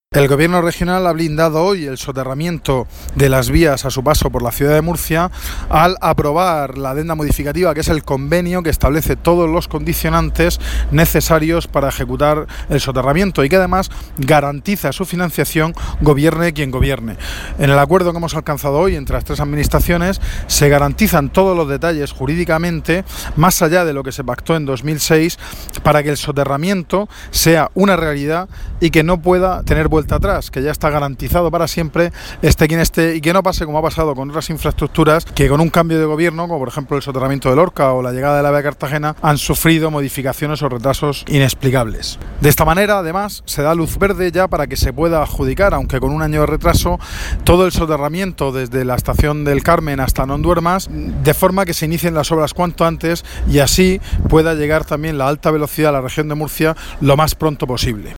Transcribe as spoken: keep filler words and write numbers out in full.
El Gobierno regional ha blindado hoy el soterramiento de las vías a su paso por la ciudad de Murcia al aprobar la adenda modificativa, que es el convenio que establece todos los condicionantes necesarios para ejecutar el soterramiento y que además garantiza su financiación gobierne quien gobierne. En el acuerdo que hemos alcanzado hoy entre las tres administraciones se garantizan todos los detalles jurídicamente, más allá de lo que se pactó en dos mil seis, para que el soterramiento sea una realidad y que no pueda tener vuelta atrás, que ya está garantizado para siempre, esté quien esté, y que no pase como ha pasado con otras infraestructuras que con un cambio de gobierno, como por ejemplo el soterramiento de Lorca o la llegada de la AVE a Cartagena, han sufrido modificaciones o retrasos inexplicables. De esta manera, además, se da luz verde ya para que se pueda adjudicar, aunque con un año de retraso, todo el soterramiento desde la estación del Carmen hasta No Duermas, de forma que se inicien las obras cuanto antes y así pueda llegar también la alta velocidad a la región de Murcia lo más pronto posible.